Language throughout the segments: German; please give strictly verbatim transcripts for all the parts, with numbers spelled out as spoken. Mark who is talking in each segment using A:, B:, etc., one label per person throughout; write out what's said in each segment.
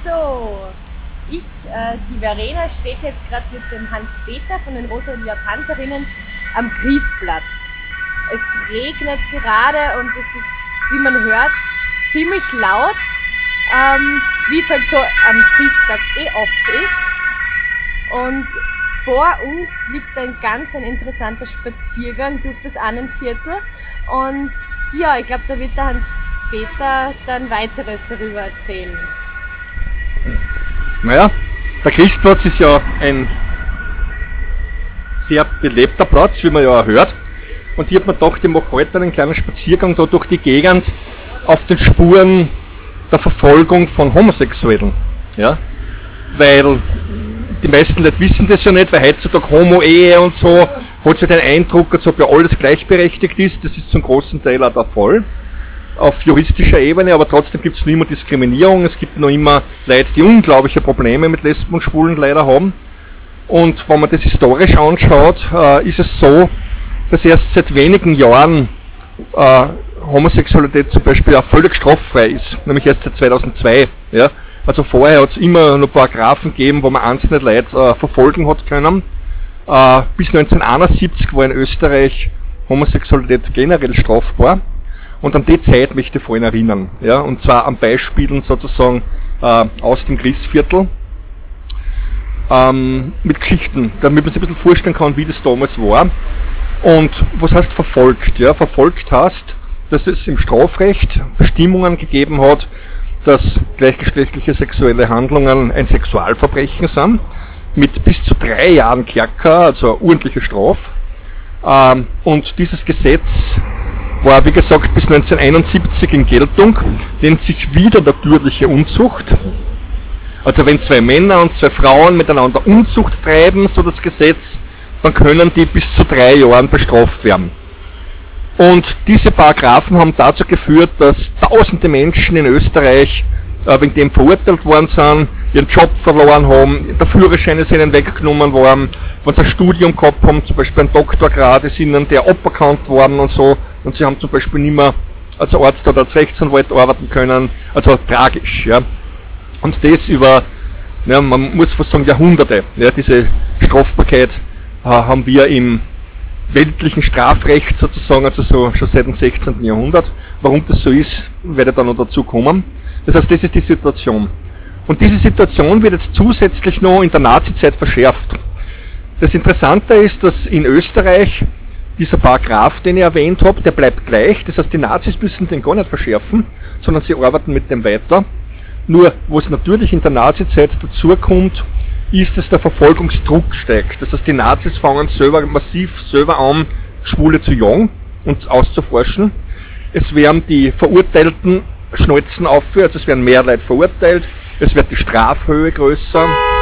A: So, ich, äh, die Verena, steht jetzt gerade mit dem Hans-Peter von den Rosalia Pantherinnen am Griesplatz. Es regnet gerade und es ist, wie man hört, ziemlich laut, ähm, wie es halt so am Griesplatz eh oft ist. Und vor uns liegt ein ganz ein interessanter Spaziergang durch das Annenviertel. Und ja, ich glaube, da wird der Hans-Peter dann weiteres darüber erzählen.
B: Naja, der Griesplatz ist ja ein sehr belebter Platz, wie man ja auch hört. Und ich habe mir gedacht, ich mache heute einen kleinen Spaziergang da durch die Gegend auf den Spuren der Verfolgung von Homosexuellen. Ja? Weil die meisten Leute wissen das ja nicht, weil heutzutage Homo-Ehe und so hat sich den Eindruck, als ob ja alles gleichberechtigt ist. Das ist zum großen Teil auch der Fall. Auf juristischer Ebene, aber trotzdem gibt es noch immer Diskriminierung. Es gibt noch immer Leute, die unglaubliche Probleme mit Lesben und Schwulen leider haben. Und wenn man das historisch anschaut, äh, ist es so, dass erst seit wenigen Jahren äh, Homosexualität zum Beispiel auch völlig straffrei ist, nämlich erst seit zweitausendzwei. Ja? Also vorher hat es immer noch Paragraphen gegeben, wo man einzelne Leute äh, verfolgen hat können. Äh, bis neunzehnhunderteinundsiebzig war in Österreich Homosexualität generell strafbar. Und an die Zeit möchte ich vorhin erinnern. Ja? Und zwar an Beispielen sozusagen äh, aus dem Griesviertel. Ähm, mit Geschichten, damit man sich ein bisschen vorstellen kann, wie das damals war. Und was heißt verfolgt? Ja, verfolgt heißt, dass es im Strafrecht Bestimmungen gegeben hat, dass gleichgeschlechtliche sexuelle Handlungen ein Sexualverbrechen sind, mit bis zu drei Jahren Kerker, also eine ordentliche Strafe. Ähm, und dieses Gesetz war, wie gesagt, bis neunzehnhunderteinundsiebzig in Geltung, nennt sich wieder natürliche Unzucht. Also wenn zwei Männer und zwei Frauen miteinander Unzucht treiben, so das Gesetz, dann können die bis zu drei Jahren bestraft werden. Und diese Paragraphen haben dazu geführt, dass tausende Menschen in Österreich äh, wegen dem verurteilt worden sind, ihren Job verloren haben, der Führerschein ist ihnen weggenommen worden, wenn sie ein Studium gehabt haben, zum Beispiel ein Doktorgrad, ist ihnen der aberkannt worden und so, und sie haben zum Beispiel nicht mehr als Arzt oder als Rechtsanwalt arbeiten können, also tragisch, ja. Und das über, ja, man muss fast sagen, Jahrhunderte, ja, diese Strafbarkeit äh, haben wir im weltlichen Strafrecht sozusagen, also so schon seit dem sechzehnten Jahrhundert. Warum das so ist, werde ich dann noch dazu kommen. Das heißt, das ist die Situation. Und diese Situation wird jetzt zusätzlich noch in der Nazizeit verschärft. Das Interessante ist, dass in Österreich dieser Paragraph, den ich erwähnt habe, der bleibt gleich. Das heißt, die Nazis müssen den gar nicht verschärfen, sondern sie arbeiten mit dem weiter. Nur, was natürlich in der Nazizeit dazukommt, ist, dass der Verfolgungsdruck steigt. Das heißt, die Nazis fangen selber massiv selber an, Schwule zu jagen und auszuforschen. Es werden die Verurteilten schnalzen auf, also es werden mehr Leute verurteilt, es wird die Strafhöhe größer.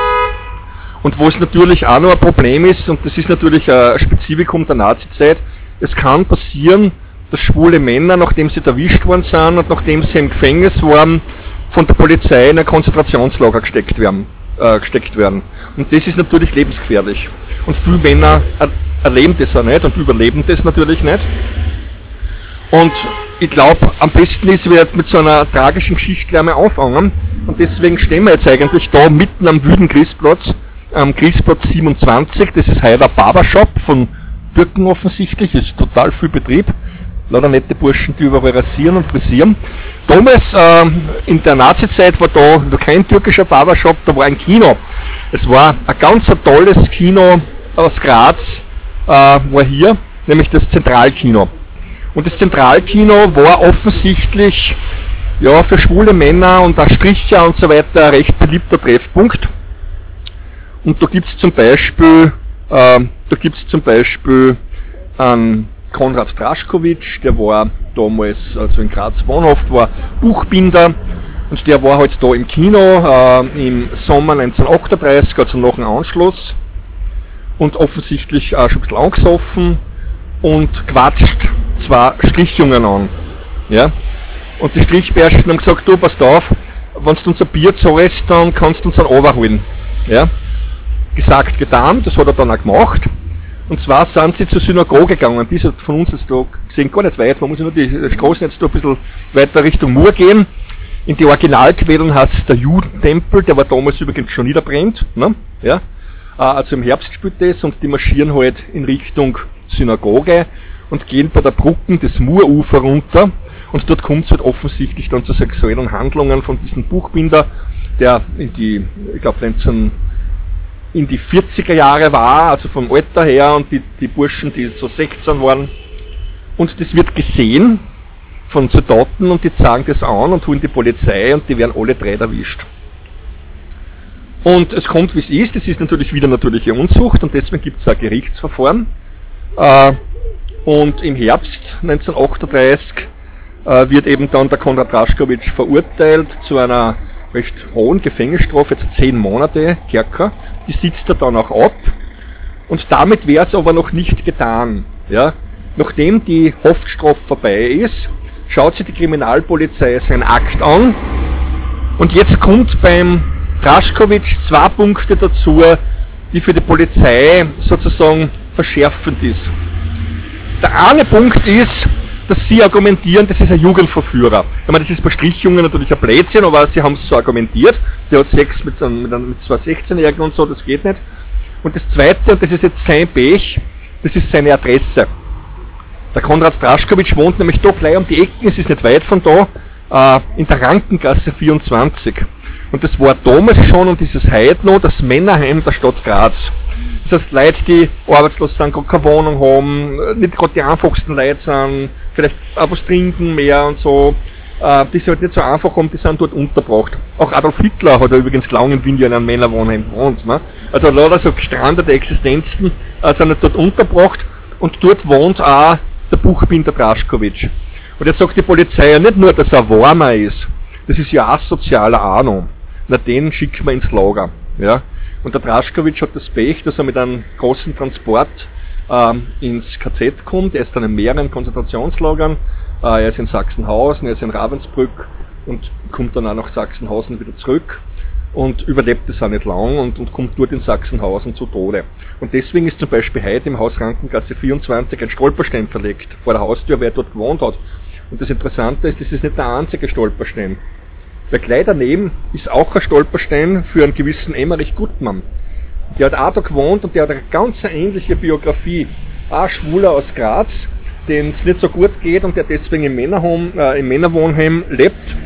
B: Und was natürlich auch noch ein Problem ist, und das ist natürlich ein Spezifikum der Nazizeit, es kann passieren, dass schwule Männer, nachdem sie erwischt worden sind und nachdem sie im Gefängnis waren, von der Polizei in ein Konzentrationslager gesteckt werden. Äh, gesteckt werden. Und das ist natürlich lebensgefährlich. Und viele Männer er erleben das auch nicht und überleben das natürlich nicht. Und ich glaube, am besten ist, wir jetzt mit so einer tragischen Geschichte gleich mal anfangen. Und deswegen stehen wir jetzt eigentlich da mitten am wüden Griesplatz, am Griesplatz siebenundzwanzig. Das ist heuer der Barbershop von Birken offensichtlich, ist total viel Betrieb. Lauter nette Burschen, die überall rasieren und frisieren. Damals, äh, in der Nazizeit, war da noch kein türkischer Barbershop, da war ein Kino. Es war ein ganz tolles Kino aus Graz, äh, war hier, nämlich das Zentralkino. Und das Zentralkino war offensichtlich, ja, für schwule Männer und auch Stricher und so weiter ein recht beliebter Treffpunkt. Und da gibt's zum Beispiel, äh, da gibt's zum Beispiel einen Konrad Draškovič, der war damals, also in Graz wohnhaft, war Buchbinder und der war halt da im Kino äh, im Sommer neunzehnhundertachtunddreißig, also nach dem Anschluss, und offensichtlich auch schon ein bisschen angesoffen und quatscht zwei Strichjungen an. Ja? Und die Strichbärschen haben gesagt, du, passt auf, wenn du uns ein Bier zahlst, dann kannst du uns einen runterholen. Ja? Gesagt, getan, das hat er dann auch gemacht. Und zwar sind sie zur Synagoge gegangen, die ist von uns jetzt da gesehen gar nicht weit, man muss ja nur die Straßen jetzt da ein bisschen weiter Richtung Mur gehen. In die Originalquellen heißt es der Judentempel, der war damals übrigens schon niederbrennt. Ne? Ja? Also im Herbst spielt das und die marschieren halt in Richtung Synagoge und gehen bei der Brücke des Murufer runter und dort kommt es halt offensichtlich dann zu sexuellen Handlungen von diesem Buchbinder, der in die, ich glaube, neunzehn in die vierziger Jahre war, also vom Alter her, und die, die Burschen, die so sechzehn waren. Und das wird gesehen von Soldaten und die zeigen das an und holen die Polizei und die werden alle drei erwischt. Und es kommt, wie es ist, es ist natürlich wieder natürliche Unzucht und deswegen gibt es ein Gerichtsverfahren. Äh, und im Herbst neunzehnhundertachtunddreißig äh, wird eben dann der Konrad Draškovič verurteilt zu einer recht hohen Gefängnisstrafe, jetzt zehn Monate Kerker. Die sitzt er dann auch ab. Und damit wäre es aber noch nicht getan. Ja? Nachdem die Haftstrafe vorbei ist, schaut sich die Kriminalpolizei seinen Akt an. Und jetzt kommt beim Draškovič zwei Punkte dazu, die für die Polizei sozusagen verschärfend ist. Der eine Punkt ist, dass sie argumentieren, das ist ein Jugendverführer. Ich meine, das ist bei Strichjungen natürlich ein Blödsinn, aber sie haben es so argumentiert. Der hat Sex mit, mit, mit zwei sechzehnjährigen und so, das geht nicht. Und das Zweite, und das ist jetzt sein Pech, das ist seine Adresse. Der Konrad Draškovič wohnt nämlich da gleich um die Ecken, es ist nicht weit von da, äh, in der Rankengasse vierundzwanzig. Und das war damals schon, und dieses heute noch, das Männerheim der Stadt Graz. Das heißt, Leute, die arbeitslos sind, gerade keine Wohnung haben, nicht gerade die einfachsten Leute sind, vielleicht auch was trinken mehr und so, äh, die es halt nicht so einfach haben, die sind dort untergebracht. Auch Adolf Hitler hat ja übrigens lange in Wien in einem Männerwohnheim gewohnt. Ne? Also lauter so gestrandete Existenzen äh, sind halt dort untergebracht und dort wohnt auch der Buchbinder Draškovič. Und jetzt sagt die Polizei ja nicht nur, dass er warmer ist, das ist ja asozialer Ahnung. Na, den schicken wir ins Lager. Ja? Und der Draškovič hat das Pech, dass er mit einem großen Transport ähm, ins K Z kommt. Er ist dann in mehreren Konzentrationslagern. Äh, er ist in Sachsenhausen, er ist in Ravensbrück und kommt dann auch nach Sachsenhausen wieder zurück und überlebt es auch nicht lang und, und kommt dort in Sachsenhausen zu Tode. Und deswegen ist zum Beispiel heute im Haus Rankengasse vierundzwanzig ein Stolperstein verlegt vor der Haustür, wer dort gewohnt hat. Und das Interessante ist, das ist nicht der einzige Stolperstein. Weil gleich daneben ist auch ein Stolperstein für einen gewissen Emmerich Gutmann. Der hat auch da gewohnt und der hat eine ganz ähnliche Biografie. Auch ein Schwuler aus Graz, dem es nicht so gut geht und der deswegen im, Männerheim, äh, im Männerwohnheim lebt.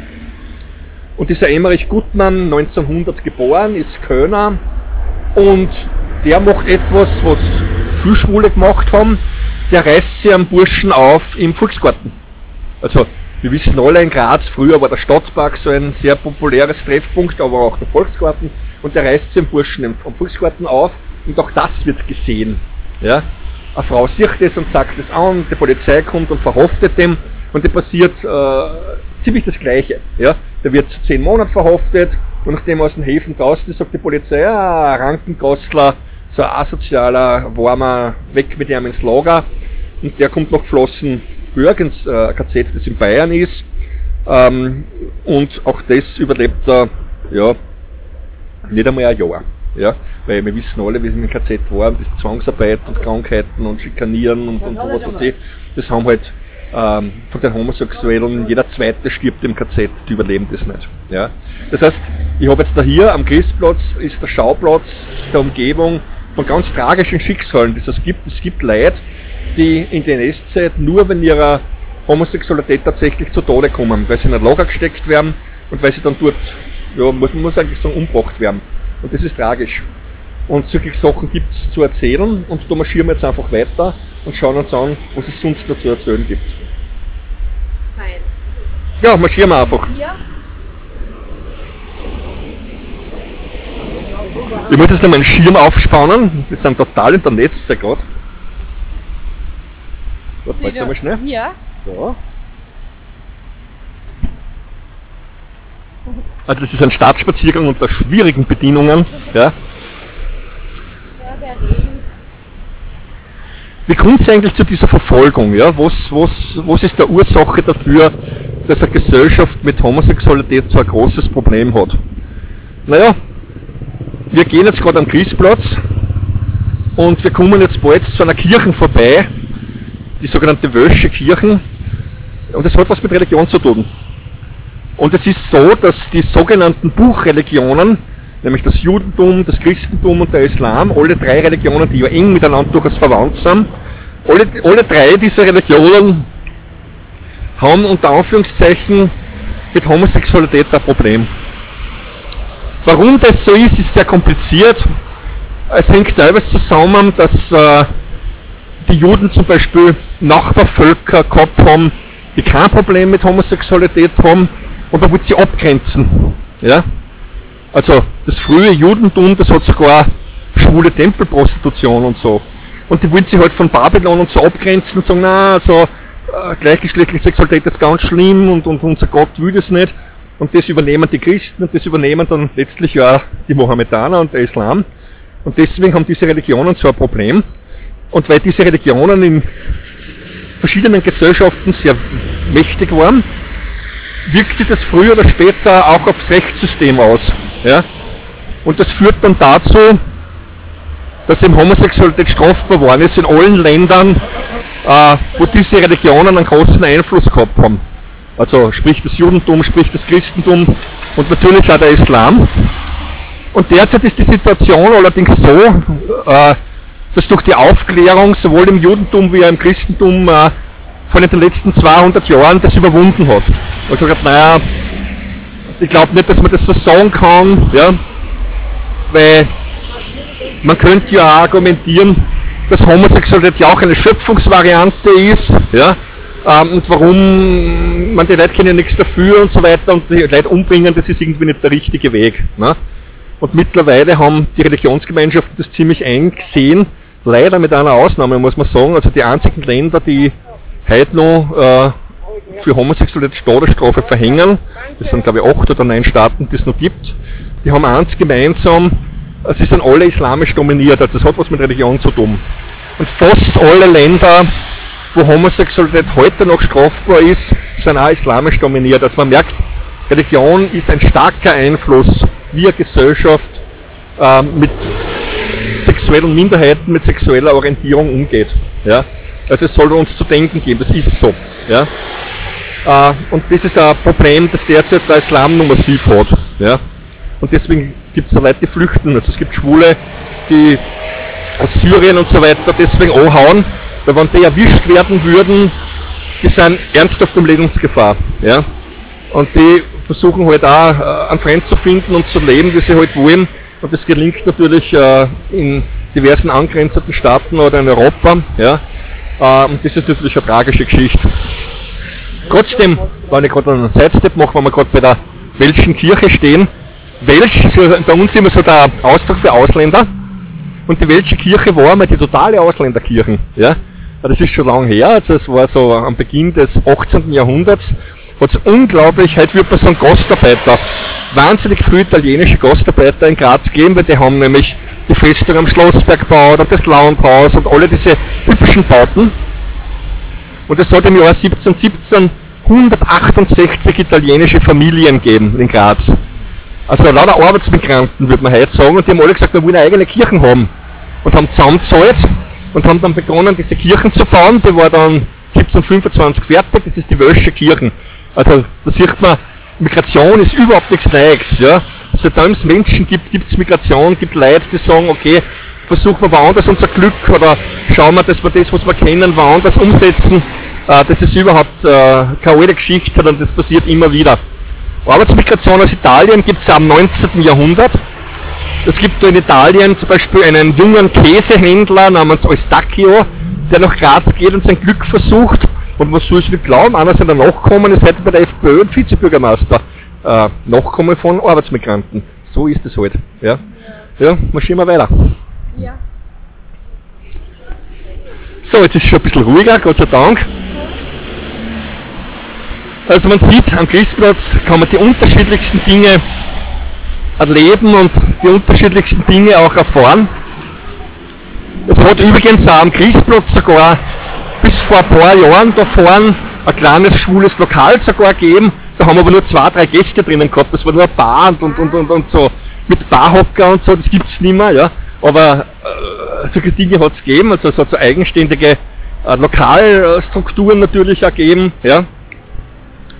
B: Und dieser Emmerich Gutmann, neunzehnhundert geboren, ist Kölner und der macht etwas, was viele Schwule gemacht haben. Der reißt sich am Burschen auf im Volksgarten. Also, wir wissen alle, in Graz, früher war der Stadtpark so ein sehr populäres Treffpunkt, aber auch der Volksgarten. Und der reißt sich im Burschen am Volksgarten auf und auch das wird gesehen. Ja? Eine Frau sieht das und sagt das an, die Polizei kommt und verhaftet dem und da passiert äh, ziemlich das Gleiche. Ja? Der wird zu zehn Monaten verhaftet und nachdem er aus den Häfen draußen ist, sagt die Polizei, ja, Rankenkostler, so ein asozialer, warmer, weg mit ihm ins Lager. Und der kommt nach Flossenbürg ins äh, K Z, das in Bayern ist. Ähm, und auch das überlebt er, ja, nicht einmal ein Jahr. Ja, weil wir wissen alle, wie es im K Z war, das Zwangsarbeit und Krankheiten und Schikanieren und, und was weiß ich. Das haben halt ähm, von den Homosexuellen, jeder Zweite stirbt im K Z, die überleben das nicht. Ja. Das heißt, ich habe jetzt da hier am Christplatz, ist der Schauplatz der Umgebung von ganz tragischen Schicksalen, die es gibt. Es gibt Leute, die in der N S-Zeit nur wegen ihrer Homosexualität tatsächlich zu Tode kommen, weil sie in ein Lager gesteckt werden und weil sie dann dort, ja, muss, man muss eigentlich sagen, umgebracht werden. Und das ist tragisch. Und solche Sachen gibt es zu erzählen und da marschieren wir jetzt einfach weiter und schauen uns an, was es sonst noch zu erzählen gibt.
A: Fein.
B: Ja, marschieren wir einfach.
A: Ja.
B: Ich muss jetzt noch meinen Schirm aufspannen, wir sind total in der Netze gerade. Warte mal, jetzt einmal schnell.
A: Ja.
B: So. Also das ist ein Stadtspaziergang unter schwierigen Bedienungen. Ja.
A: Ja, der Regen.
B: Wie kommt es eigentlich zu dieser Verfolgung? Ja? Was, was, was ist der Ursache dafür, dass eine Gesellschaft mit Homosexualität so ein großes Problem hat? Naja, wir gehen jetzt gerade am Christplatz und wir kommen jetzt bald zu einer Kirche vorbei, die sogenannte Wölsche Kirchen, und das hat was mit Religion zu tun. Und es ist so, dass die sogenannten Buchreligionen, nämlich das Judentum, das Christentum und der Islam, alle drei Religionen, die ja eng miteinander durchaus verwandt sind, alle, alle drei dieser Religionen haben unter Anführungszeichen mit Homosexualität ein Problem. Warum das so ist, ist sehr kompliziert. Es hängt teilweise zusammen, dass äh, die Juden zum Beispiel Nachbarvölker gehabt haben, die kein Problem mit Homosexualität haben, und da wird sie abgrenzen. Ja? Also das frühe Judentum, das hat sogar schwule Tempelprostitution und so. Und die wollen sich halt von Babylon und so abgrenzen und sagen, na, also äh, gleichgeschlechtliche Sexualität ist ganz schlimm und, und unser Gott will das nicht. Und das übernehmen die Christen und das übernehmen dann letztlich ja die Mohammedaner und der Islam. Und deswegen haben diese Religionen so ein Problem. Und weil diese Religionen in verschiedenen Gesellschaften sehr mächtig waren, wirkt sich das früher oder später auch aufs Rechtssystem aus. Ja? Und das führt dann dazu, dass eben Homosexualität strafbar geworden ist in allen Ländern, äh, wo diese Religionen einen großen Einfluss gehabt haben. Also sprich das Judentum, sprich das Christentum und natürlich auch der Islam. Und derzeit ist die Situation allerdings so, äh, dass durch die Aufklärung sowohl im Judentum wie auch im Christentum äh, von den letzten zweihundert Jahren das überwunden hat. Also ich glaube, naja, ich glaube nicht, dass man das so sagen kann, ja, weil man könnte ja auch argumentieren, dass Homosexualität ja auch eine Schöpfungsvariante ist, ja, ähm, und warum man die Leute können ja nichts dafür und so weiter und die Leute umbringen, das ist irgendwie nicht der richtige Weg. Ne? Und mittlerweile haben die Religionsgemeinschaften das ziemlich eingesehen, leider mit einer Ausnahme, muss man sagen, also die einzigen Länder, die heute noch äh, für Homosexualität Todesstrafe verhängen, das sind glaube ich acht oder neun Staaten, die es noch gibt, die haben eins gemeinsam, sie sind alle islamisch dominiert, also das hat was mit Religion zu tun. Und fast alle Länder, wo Homosexualität heute noch strafbar ist, sind auch islamisch dominiert. Also man merkt, Religion ist ein starker Einfluss, wie eine Gesellschaft äh, mit sexuellen Minderheiten, mit sexueller Orientierung umgeht. Ja? Also es soll uns zu denken geben, das ist so. Ja? Äh, und das ist ein Problem, das derzeit der Islam noch massiv hat. Ja? Und deswegen gibt es da Leute, die flüchten. Also es gibt Schwule, die aus Syrien und so weiter deswegen anhauen, weil wenn die erwischt werden würden, die sind ernsthaft in Lebensgefahr. Ja? Und die versuchen halt auch äh, einen Freund zu finden und zu leben, wie sie halt wollen. Und das gelingt natürlich äh, in diversen angrenzenden Staaten oder in Europa. Ja? Äh, und das ist natürlich eine tragische Geschichte. Trotzdem, wenn ich gerade einen Sidestep mache, wenn wir gerade bei der Welschen Kirche stehen, Welsch ist ja bei uns immer so der Ausdruck für Ausländer. Und die Welsche Kirche war einmal die totale Ausländerkirche. Ja? Das ist schon lange her, also es war so am Beginn des achtzehnten Jahrhunderts, hat es unglaublich, heute würde man sagen Gastarbeiter, wahnsinnig viele italienische Gastarbeiter in Graz gegeben, weil die haben nämlich die Festung am Schlossberg gebaut und das Landhaus und alle diese typischen Bauten. Und es hat im Jahr siebzehnhundertsiebzehn hundertachtundsechzig italienische Familien gegeben in Graz. Also lauter Arbeitsmigranten, würde man heute sagen, und die haben alle gesagt, wir wollen eigene Kirchen haben. Und haben zusammengezahlt und haben dann begonnen, diese Kirchen zu bauen. Die war dann siebzehnhundertfünfundzwanzig fertig, das ist die Welsche Kirche. Also da sieht man, Migration ist überhaupt nichts Neues. Ja? Seitdem es Menschen gibt, gibt es Migration, gibt Leute, die sagen, okay, versuchen wir woanders unser Glück oder schauen wir, dass wir das, was wir kennen, woanders umsetzen. Äh, das ist überhaupt äh, keine alte Geschichte, sondern das passiert immer wieder. Arbeitsmigration aus Italien gibt es auch im neunzehnten Jahrhundert. Es gibt da in Italien zum Beispiel einen jungen Käsehändler namens Eustachio, der nach Graz geht und sein Glück versucht. Und man soll es nicht glauben, einer seiner Nachkommen ist heute bei der FPÖ und Vizebürgermeister. Äh, Nachkommen von Arbeitsmigranten. So ist es halt. Ja, ja, marschieren wir weiter.
A: Ja.
B: So, jetzt ist es schon ein bisschen ruhiger, Gott sei Dank. Also man sieht, am Christplatz kann man die unterschiedlichsten Dinge erleben und die unterschiedlichsten Dinge auch erfahren. Es hat übrigens auch am Christplatz sogar bis vor ein paar Jahren da vorne ein kleines schwules Lokal sogar gegeben. Da haben wir aber nur zwei, drei Gäste drinnen gehabt. Das war nur eine Bar und, und, und, und, und so mit Barhocker und so, das gibt es nicht mehr. Ja. Aber äh, solche Dinge hat es gegeben, also es hat so eigenständige äh, Lokalstrukturen natürlich auch gegeben. Ja.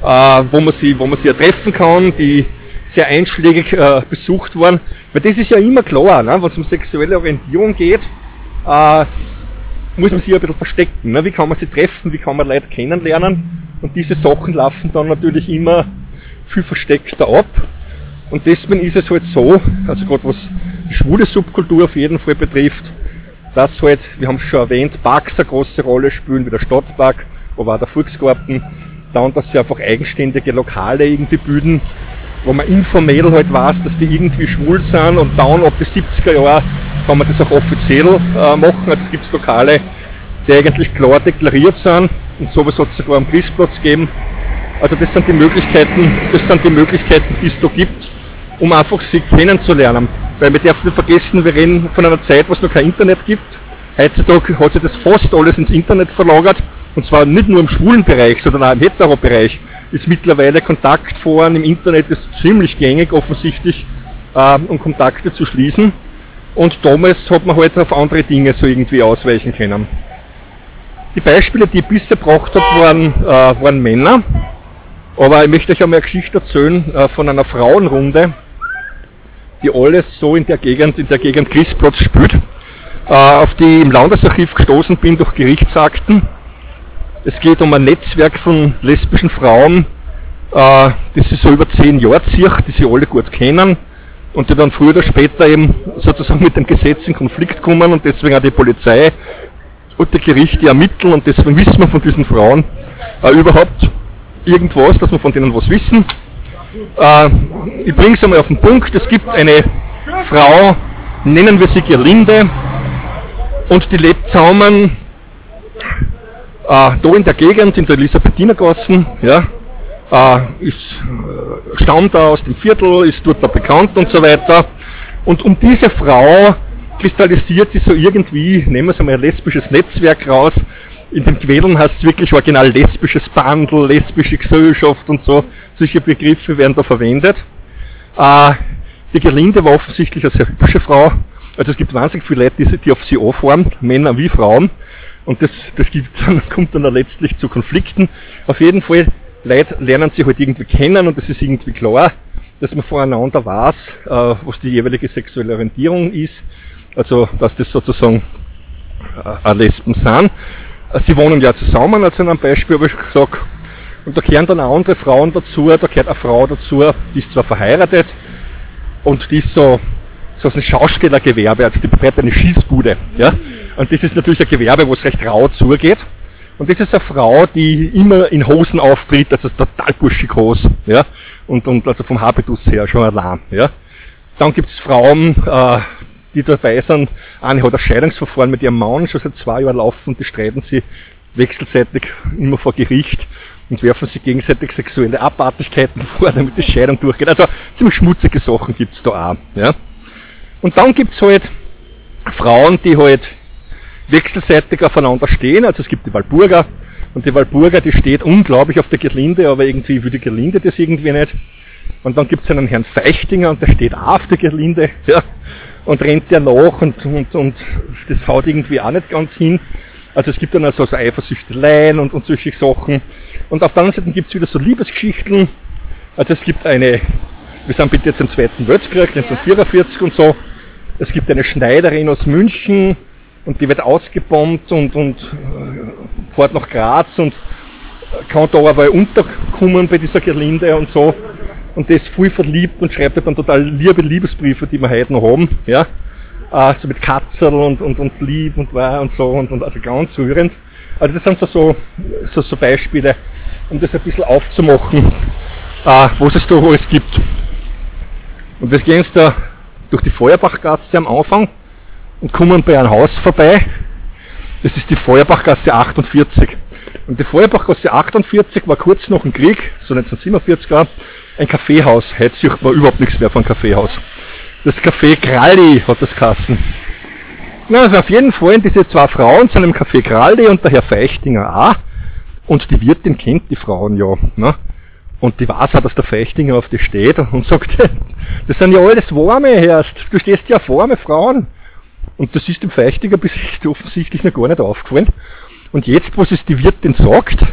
B: äh, wo man sie, wo man sie ja treffen kann, die sehr einschlägig äh, besucht worden. Weil das ist ja immer klar, ne? Wenn es um sexuelle Orientierung geht, äh, muss man sich ein bisschen verstecken. Ne? Wie kann man sie treffen, wie kann man Leute kennenlernen? Und diese Sachen laufen dann natürlich immer viel versteckter ab. Und deswegen ist es halt so, also gerade was die schwule Subkultur auf jeden Fall betrifft, dass halt, wir haben es schon erwähnt, Parks eine große Rolle spielen, wie der Stadtpark, aber auch der Volksgarten. Dann, dass sie einfach eigenständige Lokale irgendwie bilden, wo man informell halt weiß, dass die irgendwie schwul sind, und dann ab den siebziger Jahren kann man das auch offiziell äh, machen. Also es gibt Lokale, die eigentlich klar deklariert sind, und sowas hat es sogar am Christplatz gegeben. Also das sind die Möglichkeiten, das sind die Möglichkeiten, die es da gibt, um einfach sie kennenzulernen. Weil wir dürfen nicht vergessen, wir reden von einer Zeit, wo es noch kein Internet gibt. Heutzutage hat sich das fast alles ins Internet verlagert, und zwar nicht nur im schwulen Bereich, sondern auch im hetero-Bereich. Ist mittlerweile Kontaktforen im Internet ist ziemlich gängig offensichtlich, äh, um Kontakte zu schließen. Und damals hat man halt auf andere Dinge so irgendwie ausweichen können. Die Beispiele, die ich bisher gebracht habe, waren, äh, waren Männer. Aber ich möchte euch einmal eine Geschichte erzählen äh, von einer Frauenrunde, die alles so in der Gegend, in der Gegend Christplatz spielt, äh, auf die ich im Landesarchiv gestoßen bin durch Gerichtsakten. Es geht um ein Netzwerk von lesbischen Frauen, äh, das sie so über zehn Jahre zieht, die sie alle gut kennen und die dann früher oder später eben sozusagen mit dem Gesetz in Konflikt kommen, und deswegen auch die Polizei und die Gerichte ermitteln, und deswegen wissen wir von diesen Frauen äh, überhaupt irgendwas, dass wir von denen was wissen. Äh, ich bringe es einmal auf den Punkt. Es gibt eine Frau, nennen wir sie Gerlinde, und die lebt zusammen äh, da in der Gegend, in der Elisabethinergassen, ja, äh, ist, äh, stammt da aus dem Viertel, ist dort da bekannt und so weiter. Und um diese Frau kristallisiert sich so irgendwie, nehmen wir es einmal, ein lesbisches Netzwerk raus. In den Quellen heißt es wirklich original lesbisches Bandel, lesbische Gesellschaft und so. Solche Begriffe werden da verwendet. Äh, die Gerlinde war offensichtlich eine sehr hübsche Frau. Also es gibt wahnsinnig viele Leute, die, die auf sie anfahren, Männer wie Frauen. Und das, das gibt dann, kommt dann letztlich zu Konflikten. Auf jeden Fall, Leute lernen sich halt irgendwie kennen, und es ist irgendwie klar, dass man voreinander weiß, äh, was die jeweilige sexuelle Orientierung ist. Also, dass das sozusagen äh, Lesben sind. Sie wohnen ja zusammen, also in einem Beispiel habe ich gesagt, und da gehören dann auch andere Frauen dazu, da gehört eine Frau dazu, die ist zwar verheiratet, und die ist so, so aus einem Schauspielergewerbe, also die betreibt eine Schießbude, ja, und das ist natürlich ein Gewerbe, wo es recht rau zugeht, und das ist eine Frau, die immer in Hosen auftritt, also total burschikos, ja, und, und also vom Habitus her schon allein, ja. Dann gibt es Frauen, äh, die dabei sind. Eine hat ein Scheidungsverfahren mit ihrem Mann schon seit zwei Jahren laufen, und die streiten sie wechselseitig immer vor Gericht und werfen sich gegenseitig sexuelle Abartigkeiten vor, damit die Scheidung durchgeht. Also ziemlich schmutzige Sachen gibt's da auch. Ja. Und dann gibt's halt Frauen, die halt wechselseitig aufeinander stehen. Also es gibt die Walburga, und die Walburga, die steht unglaublich auf der Gerlinde, aber irgendwie will die Gerlinde das irgendwie nicht. Und dann gibt's einen Herrn Feichtinger, und der steht auch auf der Gerlinde, ja, und rennt der nach, und, und, und das haut irgendwie auch nicht ganz hin. Also es gibt dann also so Eifersüchteleien und, und solche Sachen. Und auf der anderen Seite gibt's wieder so Liebesgeschichten. Also es gibt eine, wir sind bitte jetzt im Zweiten Weltkrieg, neunzehnhundertvierundvierzig und so. Es gibt eine Schneiderin aus München, und die wird ausgebombt und, und äh, fährt nach Graz und kann da aber unterkommen bei dieser Gerlinde und so. Und der ist voll verliebt und schreibt dann total liebe Liebesbriefe, die wir heute noch haben, ja. Äh, so mit Katzel und, und, und lieb und wahr und so, und, und also ganz rührend. Also das sind so, so, so, so Beispiele, um das ein bisschen aufzumachen, äh, was es da alles gibt. Und wir gehen jetzt da durch die Feuerbachgasse am Anfang und kommen bei einem Haus vorbei. Das ist die Feuerbachgasse achtundvierzig. Und die Feuerbachgasse achtundvierzig war kurz nach dem Krieg, so neunzehnhundertsiebenundvierzig war, ein Kaffeehaus. Heute sieht man überhaupt nichts mehr von einem Kaffeehaus. Das Café Kralli hat das geheißen. Na, also auf jeden Fall, diese zwei Frauen sind im Café Kralli, und der Herr Feichtinger auch. Und die Wirtin kennt die Frauen ja. Ne? Und die weiß auch, dass der Feichtinger auf die steht, und sagt, das sind ja alles warme Herrst, du stehst ja auf warme Frauen. Und das ist dem Feichtinger bis jetzt offensichtlich noch gar nicht aufgefallen. Und jetzt, was es die Wirtin sagt,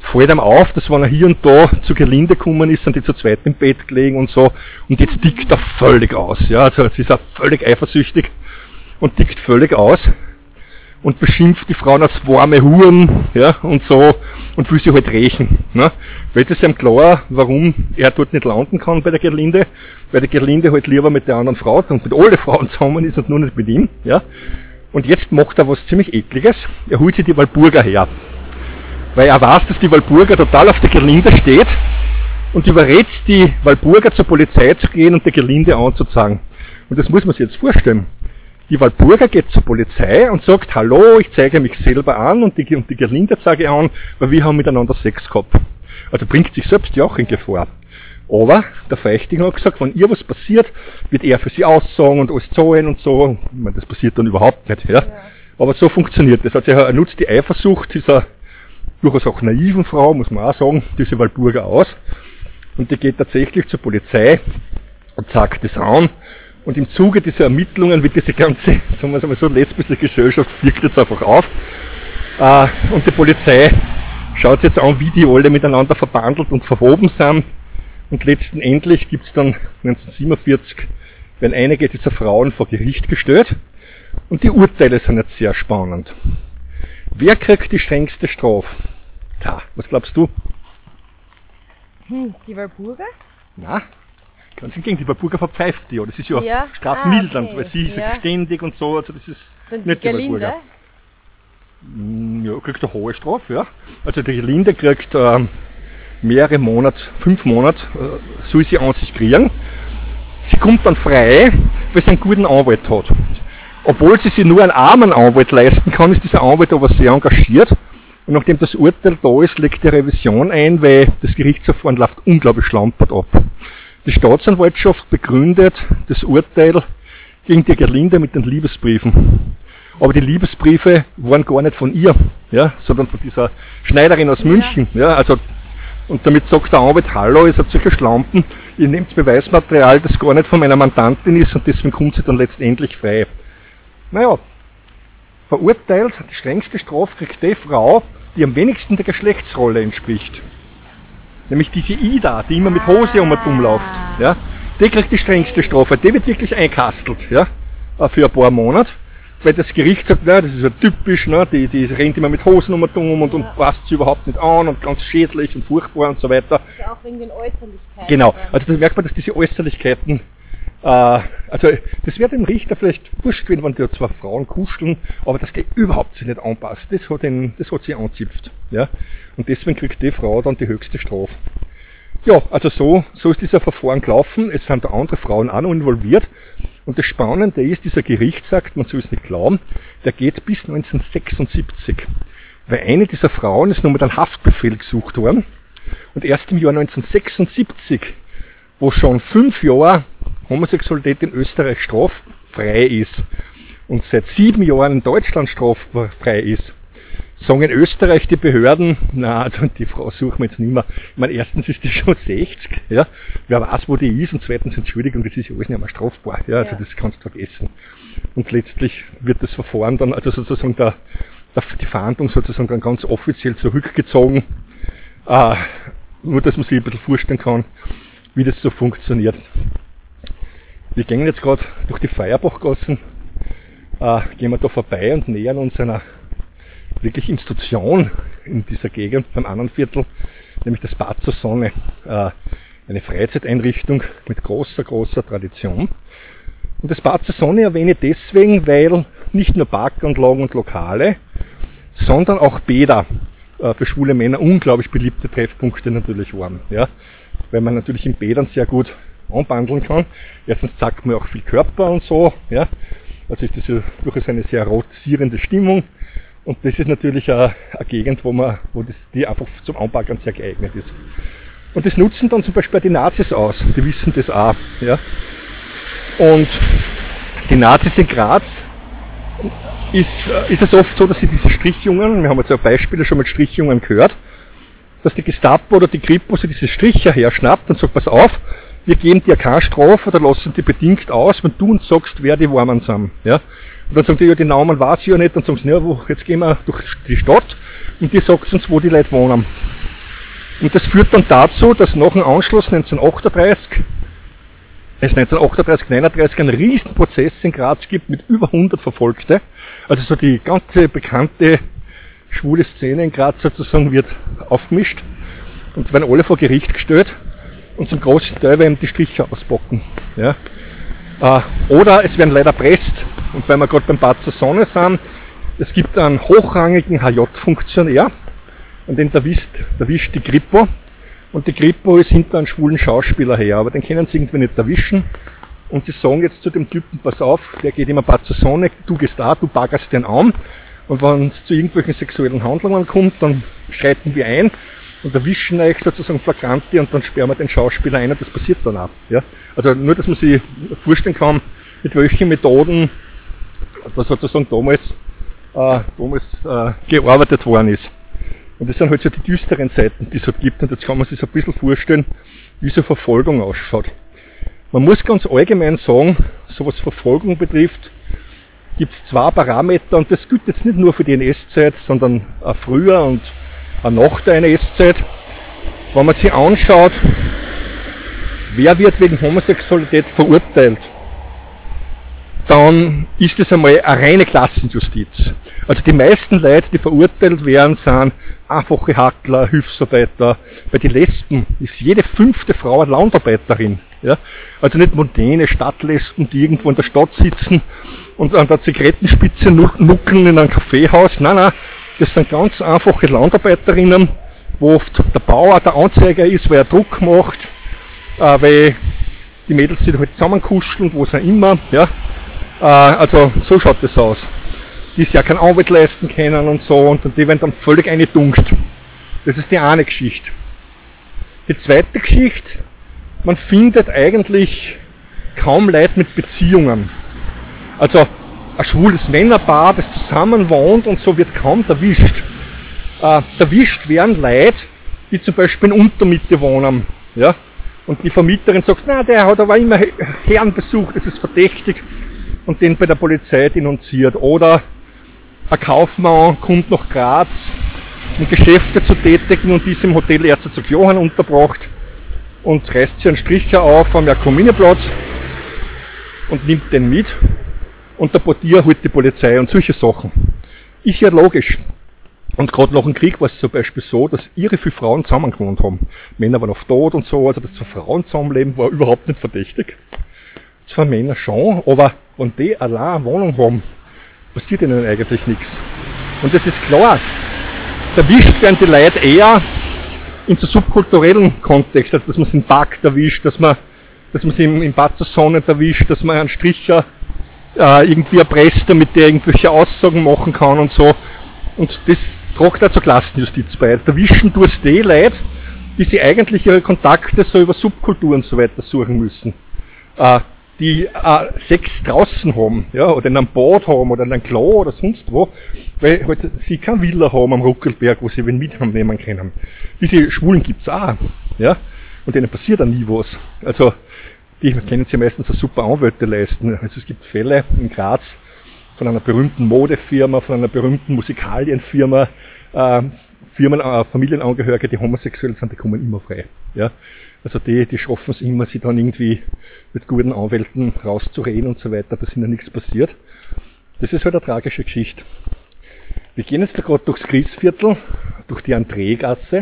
B: fällt ihm auf, dass wenn er hier und da zu Gerlinde gekommen ist, sind die zu zweit im Bett gelegen und so, und jetzt tickt er völlig aus, ja, also sie ist auch völlig eifersüchtig und tickt völlig aus und beschimpft die Frauen als warme Huren, ja, und so, und will sie halt rächen, ne. Weil es ihm klar, warum er dort nicht landen kann bei der Gerlinde, weil die Gerlinde halt lieber mit der anderen Frau und mit allen Frauen zusammen ist und nur nicht mit ihm, ja. Und jetzt macht er was ziemlich Ekliges, er holt sich die Walpurga her. Weil er weiß, dass die Walpurga total auf der Gerlinde steht und überredet die Walpurga zur Polizei zu gehen und der Gerlinde anzuzeigen. Und das muss man sich jetzt vorstellen. Die Walpurga geht zur Polizei und sagt, hallo, ich zeige mich selber an und die, und die Gerlinde zeige ich an, weil wir haben miteinander Sex gehabt. Also bringt sich selbst ja auch in Gefahr. Aber der Feichting hat gesagt, wenn ihr was passiert, wird er für sie aussagen und alles zahlen und so. Ich meine, das passiert dann überhaupt nicht. Ja? Ja. Aber so funktioniert das. Also er nutzt die Eifersucht dieser durchaus auch naiven Frau, muss man auch sagen, diese Walpurga aus. Und die geht tatsächlich zur Polizei und zeigt das an. Und im Zuge dieser Ermittlungen wird diese ganze, sagen wir mal so, lesbische Gesellschaft wirkt jetzt einfach auf. Und die Polizei schaut sich jetzt an, wie die alle miteinander verbandelt und verwoben sind. Und letztendlich gibt es dann neunzehnhundertsiebenundvierzig, werden einige dieser Frauen vor Gericht gestellt. Und die Urteile sind jetzt sehr spannend. Wer kriegt die strengste Strafe? Tja, was glaubst du?
A: Hm, die Walpurga?
B: Na, ganz im Gegenteil, die Walpurga verpfeift die, ja. Das ist ja,
A: ja?
B: strafmildernd,
A: ah, okay.
B: weil sie ist ja geständig und so, also das ist
A: dann
B: nicht
A: die
B: die Walpurga.
A: Gerlinde?
B: Ja, kriegt eine hohe Strafe, ja. Also die Gerlinde kriegt ähm, mehrere Monate, fünf Monate, äh, soll sie an sich kriegen. Sie kommt dann frei, weil sie einen guten Anwalt hat. Obwohl sie sich nur einen armen Anwalt leisten kann, ist dieser Anwalt aber sehr engagiert. Und nachdem das Urteil da ist, legt die Revision ein, weil das Gerichtsverfahren läuft unglaublich schlampert ab. Die Staatsanwaltschaft begründet das Urteil gegen die Gerlinde mit den Liebesbriefen. Aber die Liebesbriefe waren gar nicht von ihr, ja, sondern von dieser Schneiderin aus München. Ja, also, und damit sagt der Anwalt, hallo, ihr seid solche Schlampen, ihr nehmt Beweismaterial, das gar nicht von meiner Mandantin ist, und deswegen kommt sie dann letztendlich frei. Naja, verurteilt, die strengste Strafe kriegt die Frau, die am wenigsten der Geschlechtsrolle entspricht. Nämlich diese Ida, die immer mit Hose um und umläuft. Ja? Die kriegt die strengste Strafe, die wird wirklich einkastelt, ja? Für ein paar Monate. Weil das Gericht sagt, na, das ist ja typisch, ne? die, die rennt immer mit Hosen um und um und, und passt sie überhaupt nicht an und ganz schädlich und furchtbar und so weiter.
A: Ja, auch wegen den Äußerlichkeiten.
B: Genau, also da merkt man, dass diese Äußerlichkeiten Äh, also das wäre dem Richter vielleicht wurscht gewesen, wenn die zwei Frauen kuscheln, aber dass die überhaupt sich nicht anpasst, das hat, ihn, das hat sie anzipft. Ja? Und deswegen kriegt die Frau dann die höchste Strafe. Ja, also so, so ist dieser Verfahren gelaufen, es sind da andere Frauen auch noch involviert. Und das Spannende ist, dieser Gerichtsakt, man soll es nicht glauben, der geht bis neunzehnhundertsechsundsiebzig. Weil eine dieser Frauen ist noch mit einem Haftbefehl gesucht worden. Und erst im Jahr neunzehnhundertsechsundsiebzig, wo schon fünf Jahre Homosexualität in Österreich straffrei ist und seit sieben Jahren in Deutschland straffrei ist, sagen in Österreich die Behörden, na, also die Frau suchen wir jetzt nicht mehr. Ich meine, erstens ist die schon sechzig, ja, wer weiß, wo die ist, und zweitens, Entschuldigung, das ist ja alles nicht mehr strafbar, ja, also das kannst du vergessen. Und letztlich wird das Verfahren dann, also sozusagen der, der, die Verhandlung sozusagen dann ganz offiziell zurückgezogen, äh, nur dass man sich ein bisschen vorstellen kann, wie das so funktioniert. Wir gehen jetzt gerade durch die Feierbachgassen, äh, gehen wir da vorbei und nähern uns einer wirklich Institution in dieser Gegend beim anderen Viertel, nämlich das Bad zur Sonne. Äh, eine Freizeiteinrichtung mit großer, großer Tradition. Und das Bad zur Sonne erwähne ich deswegen, weil nicht nur Parkanlagen und Lokale, sondern auch Bäder äh, für schwule Männer unglaublich beliebte Treffpunkte natürlich waren. Ja? Weil man natürlich in Bädern sehr gut anbandeln kann. Erstens zeigt man auch viel Körper und so. Ja? Also ist das ja durchaus eine sehr erotisierende Stimmung. Und das ist natürlich eine, eine Gegend, wo man, wo das, die einfach zum Anpackern sehr geeignet ist. Und das nutzen dann zum Beispiel die Nazis aus. Die wissen das auch. Ja? Und die Nazis in Graz ist, ist es oft so, dass sie diese Strichjungen, wir haben jetzt ja Beispiele schon mit Strichjungen gehört, dass die Gestapo oder die Kripo sich diese Stricher herschnappt und sagt, pass auf, wir geben dir keine Strafe oder lassen die bedingt aus, wenn du uns sagst, wer die Warmen sind. Ja? Und dann sagen die, ja, die Namen weiß ich ja nicht, dann sagen sie, ja, wo, jetzt gehen wir durch die Stadt und die sagt uns, wo die Leute wohnen. Und das führt dann dazu, dass nach dem Anschluss neunzehnhundertachtunddreißig, es neunzehnhundertachtunddreißig, neununddreißig einen riesen Prozess in Graz gibt mit über hundert Verfolgte. Also so die ganze bekannte schwule Szene in Graz sozusagen wird aufgemischt und werden alle vor Gericht gestellt und zum großen Teil werden die Striche ausbocken. Ja. Äh, oder es werden leider erpresst, und weil wir gerade beim Bad zur Sonne sind, es gibt einen hochrangigen H J-Funktionär, und den erwischt, erwischt die Kripo, und die Kripo ist hinter einem schwulen Schauspieler her, aber den können sie irgendwie nicht erwischen, und sie sagen jetzt zu dem Typen, pass auf, der geht immer Bad zur Sonne, du gehst da, du baggerst den an, und wenn es zu irgendwelchen sexuellen Handlungen kommt, dann schreiten wir ein und erwischen euch sozusagen flagranti und dann sperren wir den Schauspieler ein und das passiert dann auch. Ja? Also nur, dass man sich vorstellen kann, mit welchen Methoden das sozusagen damals, äh, damals äh, gearbeitet worden ist. Und das sind halt so die düsteren Seiten, die es halt gibt, und jetzt kann man sich so ein bisschen vorstellen, wie so Verfolgung ausschaut. Man muss ganz allgemein sagen, so was Verfolgung betrifft, gibt es zwei Parameter, und das gilt jetzt nicht nur für die N S-Zeit, sondern auch früher und auch nach der N S-Zeit. Wenn man sich anschaut, wer wird wegen Homosexualität verurteilt, dann ist es einmal eine reine Klassenjustiz. Also die meisten Leute, die verurteilt werden, sind einfache Hackler, Hilfsarbeiter. Bei den Lesben ist jede fünfte Frau eine Landarbeiterin. Ja? Also nicht mondäne Stadtlesben, die irgendwo in der Stadt sitzen und an der Zigarettenspitze nuckeln in einem Kaffeehaus. Nein, nein, das sind ganz einfache Landarbeiterinnen, wo oft der Bauer der Anzeiger ist, weil er Druck macht, äh, weil die Mädels sich halt zusammenkuscheln, wo sie immer. Ja? Äh, also so schaut das aus. Die sich ja keinen Anwalt leisten können und so, und die werden dann völlig eingedunkt. Das ist die eine Geschichte. Die zweite Geschichte, man findet eigentlich kaum Leute mit Beziehungen. Also ein schwules Männerpaar, das zusammen wohnt und so, wird kaum erwischt. Äh, erwischt werden Leute, die zum Beispiel in Untermiete wohnen. Ja? Und die Vermieterin sagt, na, der hat aber immer Herrenbesuch, das ist verdächtig, und den bei der Polizei denunziert. Oder ein Kaufmann kommt nach Graz, um Geschäfte zu tätigen, und ist im Hotel Erzherzog Johann unterbracht und reißt sich einen Stricher auf am Jakobineplatz und nimmt den mit, und der Portier holt die Polizei und solche Sachen. Ist ja logisch. Und gerade nach dem Krieg war es zum Beispiel so, dass irre viele Frauen zusammen gewohnt haben. Männer waren oft tot und so, also das zwei Frauen zusammenleben war überhaupt nicht verdächtig. Zwei Männer schon, aber wenn die allein eine Wohnung haben, passiert ihnen eigentlich nichts. Und das ist klar, erwischt werden die Leute eher in so subkulturellen Kontext, also dass man sie im Park erwischt, dass man, dass man sie im, im Bad zur Sonne erwischt, dass man einen Stricher äh, irgendwie erpresst, damit der irgendwelche Aussagen machen kann und so. Und das tragt auch zur Klassenjustiz bei. Erwischen tust die Leute, die sie eigentlich ihre Kontakte so über Subkulturen und so weiter suchen müssen. Äh, die äh, Sex draußen haben, ja, oder in einem Bad haben, oder in einem Klo oder sonst wo, weil halt sie keine Villa haben am Ruckelberg, wo sie wen mitnehmen können. Diese Schwulen gibt's auch, ja, und denen passiert auch nie was. Also, die können sich meistens eine super Anwälte leisten. Also es gibt Fälle in Graz von einer berühmten Modefirma, von einer berühmten Musikalienfirma, äh, Firmen, äh, Familienangehörige, die homosexuell sind, die kommen immer frei, ja. Also die, die schaffen es immer, sich dann irgendwie mit guten Anwälten rauszureden und so weiter, dass ihnen nichts passiert. Das ist halt eine tragische Geschichte. Wir gehen jetzt da gerade durchs Griesviertel, durch die Andreegasse,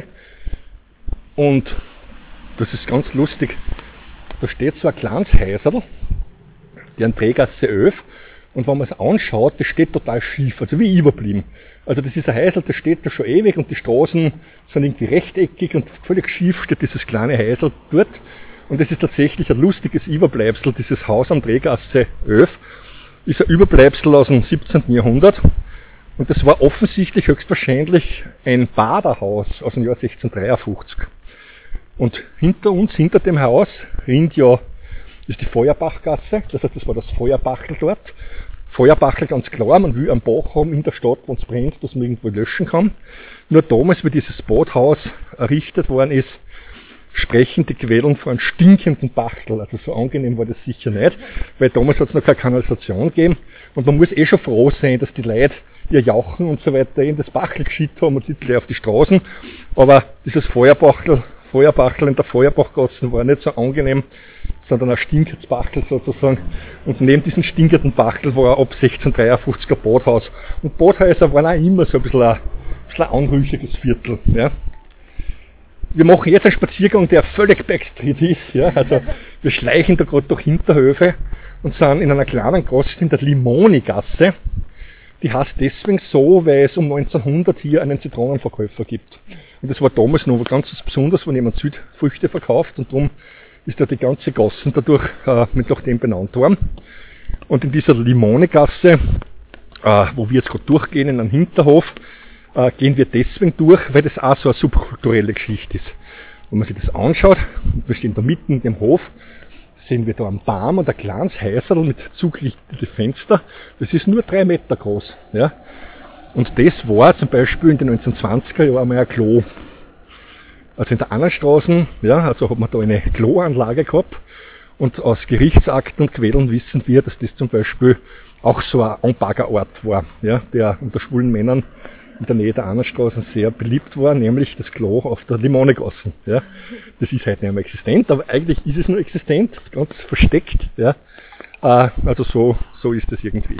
B: und das ist ganz lustig. Da steht so ein kleines Häuserl, die Andreegasse elf, und wenn man es anschaut, das steht total schief, also wie überblieben. Also das ist ein Häusl, das steht da schon ewig, und die Straßen sind irgendwie rechteckig, und völlig schief steht dieses kleine Häusl dort. Und das ist tatsächlich ein lustiges Überbleibsel, dieses Haus Andreegasse elf, ist ein Überbleibsel aus dem siebzehnten Jahrhundert. Und das war offensichtlich höchstwahrscheinlich ein Baderhaus aus dem Jahr sechzehnhundertdreiundfünfzig. Und hinter uns, hinter dem Haus, rinnt ja, ist die Feuerbachgasse, das heißt, das war das Feuerbachel dort. Feuerbachel, ganz klar, man will einen Bach haben in der Stadt, wo es brennt, dass man irgendwo löschen kann. Nur damals, wie dieses Badhaus errichtet worden ist, sprechen die Quellen von einem stinkenden Bachel. Also so angenehm war das sicher nicht, weil damals hat es noch keine Kanalisation gegeben. Und man muss eh schon froh sein, dass die Leute ihr Jauchen und so weiter in das Bachel geschickt haben und die gleich auf die Straßen. Aber dieses Feuerbachel, Feuerbachel in der Feuerbachgassen war nicht so angenehm, sondern ein stinkendes Bachel sozusagen. Und neben diesem stinkenden Bachel war ab sechzehnhundertdreiundfünfzig ein Badhaus. Und Badhäuser waren auch immer so ein bisschen ein, ein, bisschen ein anrüchiges Viertel. Ja. Wir machen jetzt einen Spaziergang, der völlig backstreet ist. Ja. Also wir schleichen da gerade durch Hinterhöfe und sind in einer kleinen Gasse in der Limonigasse. Die heißt deswegen so, weil es um neunzehnhundert hier einen Zitronenverkäufer gibt. Und das war damals noch ganz besonders, wenn jemand Südfrüchte verkauft, und darum ist da die ganze Gassen dadurch äh, mit nach dem benannt worden. Und in dieser Limonigasse, äh, wo wir jetzt gerade durchgehen, in einem Hinterhof, äh, gehen wir deswegen durch, weil das auch so eine subkulturelle Geschichte ist. Wenn man sich das anschaut, wir stehen da mitten in dem Hof, sehen wir da einen Baum und ein kleines Häuserl mit zugelichteten Fenster. Das ist nur drei Meter groß. Ja. Und das war zum Beispiel in den neunzehnhundertzwanziger Jahren einmal ein Klo. Also in der Annenstraßen, ja, also hat man da eine Kloanlage gehabt. Und aus Gerichtsakten und Quellen wissen wir, dass das zum Beispiel auch so ein Anbaggerort war, ja, der unter schwulen Männern in der Nähe der Annenstraßen sehr beliebt war, nämlich das Klo auf der Limonigassen. Ja. Das ist halt nicht mehr existent, aber eigentlich ist es nur existent, ganz versteckt. Ja. Also so, so ist es irgendwie.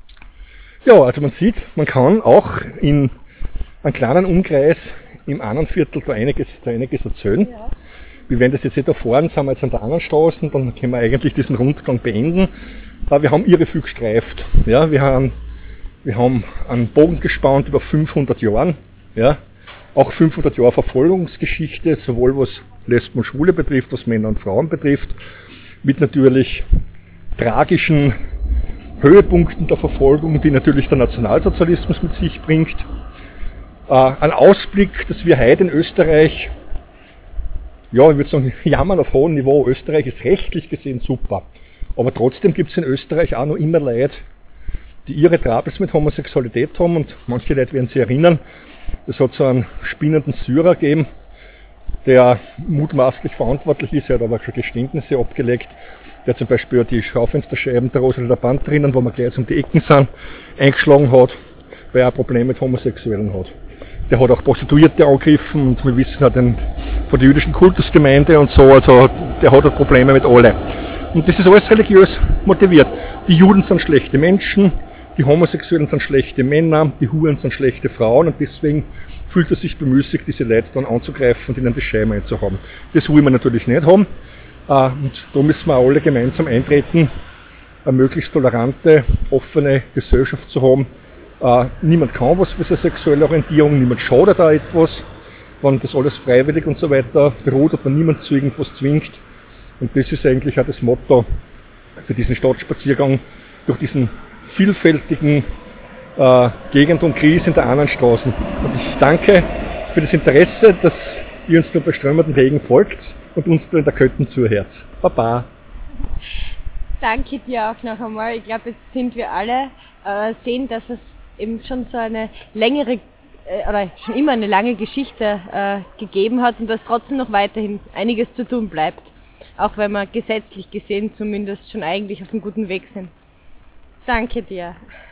B: Ja, also man sieht, man kann auch in einem kleinen Umkreis im Annenviertel da einiges, da einiges erzählen. Ja. Wir werden das jetzt nicht erfahren, sind wir jetzt an der anderen Straße, dann können wir eigentlich diesen Rundgang beenden. Aber wir haben irre viel gestreift. Ja, wir haben Wir haben einen Bogen gespannt über fünfhundert Jahren, ja, auch fünfhundert Jahre Verfolgungsgeschichte, sowohl was Lesben und Schwule betrifft, was Männer und Frauen betrifft, mit natürlich tragischen Höhepunkten der Verfolgung, die natürlich der Nationalsozialismus mit sich bringt. Äh, ein Ausblick, dass wir heute in Österreich, ja, ich würde sagen, jammern auf hohem Niveau. Österreich ist rechtlich gesehen super, aber trotzdem gibt es in Österreich auch noch immer Leute, die ihre Troubles mit Homosexualität haben, und manche Leute werden sich erinnern, es hat so einen spinnenden Syrer gegeben, der mutmaßlich verantwortlich ist, er hat aber schon Geständnisse abgelegt, der zum Beispiel die Schaufensterscheiben der Rosa der Pantherinnen, wo wir gleich um die Ecken sind, eingeschlagen hat, weil er ein Problem mit Homosexuellen hat. Der hat auch Prostituierte angegriffen, und wir wissen ja den, von der jüdischen Kultusgemeinde und so, also der hat auch Probleme mit allen. Und das ist alles religiös motiviert. Die Juden sind schlechte Menschen, die Homosexuellen sind schlechte Männer, die Huren sind schlechte Frauen, und deswegen fühlt er sich bemüßigt, diese Leute dann anzugreifen und ihnen die Scheiben einzuhaben. Das wollen wir natürlich nicht haben. Und da müssen wir alle gemeinsam eintreten, eine möglichst tolerante, offene Gesellschaft zu haben. Niemand kann was für seine sexuelle Orientierung, niemand schadet da etwas. Wenn das alles freiwillig und so weiter beruht, ob man niemand zu irgendwas zwingt. Und das ist eigentlich auch das Motto für diesen Stadtspaziergang durch diesen vielfältigen äh, Gegend und Kreis in der Annenstraßen. Und ich danke für das Interesse, dass ihr uns da bei strömenden Regen folgt und uns da in der Köthen zuhört. Baba!
A: Danke dir auch noch einmal. Ich glaube, jetzt sind wir alle äh, sehen, dass es eben schon so eine längere äh, oder schon immer eine lange Geschichte äh, gegeben hat und dass trotzdem noch weiterhin einiges zu tun bleibt. Auch wenn wir gesetzlich gesehen zumindest schon eigentlich auf einem guten Weg sind. Danke dir.